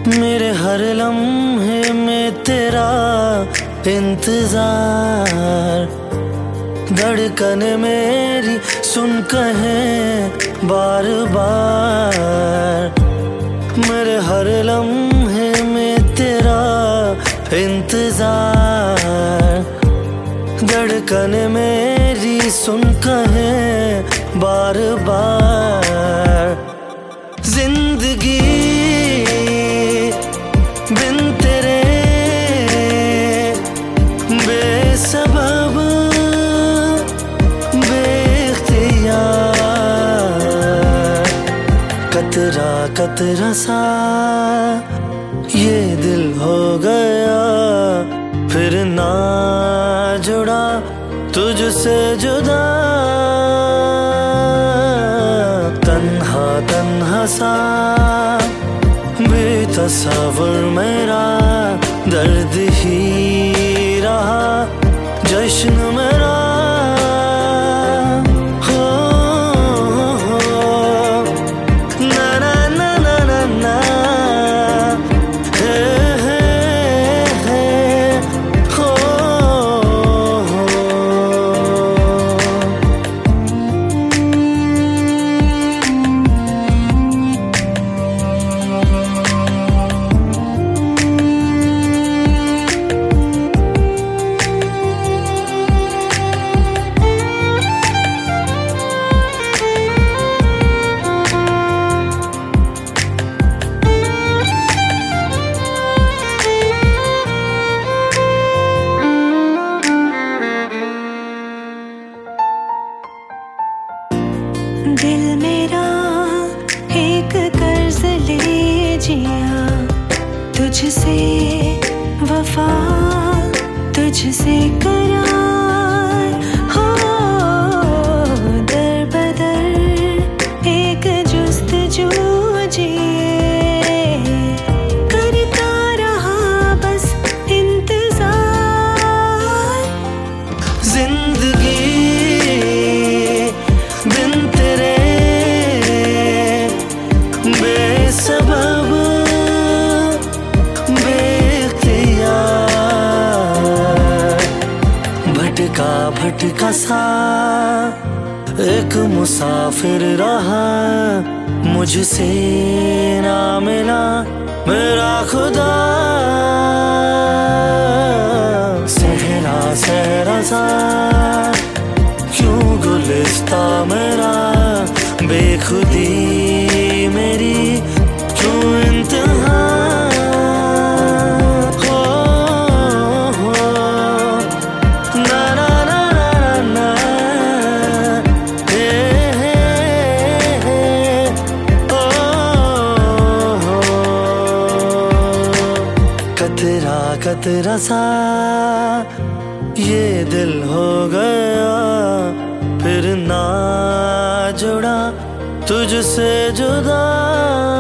मेरे हर लम्हे में तेरा इंतजार, धड़कन मेरी सुन कहे बार बार। मेरे हर लम्हे में तेरा इंतजार, धड़कन मेरी सुन कहे बार बार। जिंदगी बिन तेरे बेसबब बेख्तियार, कतरा कतरा सा ये दिल हो गया, फिर ना जुड़ा तुझसे जुदा। तन्हा तन्हा सा बेतसव्वुर मेरा, दर्द ही रहा जश्न मेरा। दिल मेरा एक कर्ज ले जिया, तुझसे वफा तुझसे करार हो। दर बदर एक जुस्तजू जिए, करता रहा बस इंतजार। जिंदगी बिन तेरे बेसबब बेख्तियार, भटका भटका सा एक मुसाफिर रहा, मुझसे ना मिला मेरा खुदा। सहरा सहरा सा क्यों गुलिस्ता मेरा, बेखुदी मेरी क्यों इंतहा। हो ना ना ना ना ना, हे ओ कतरा कतरा सा ये दिल हो गया, फिर ना जुड़ा तुझसे जुदा।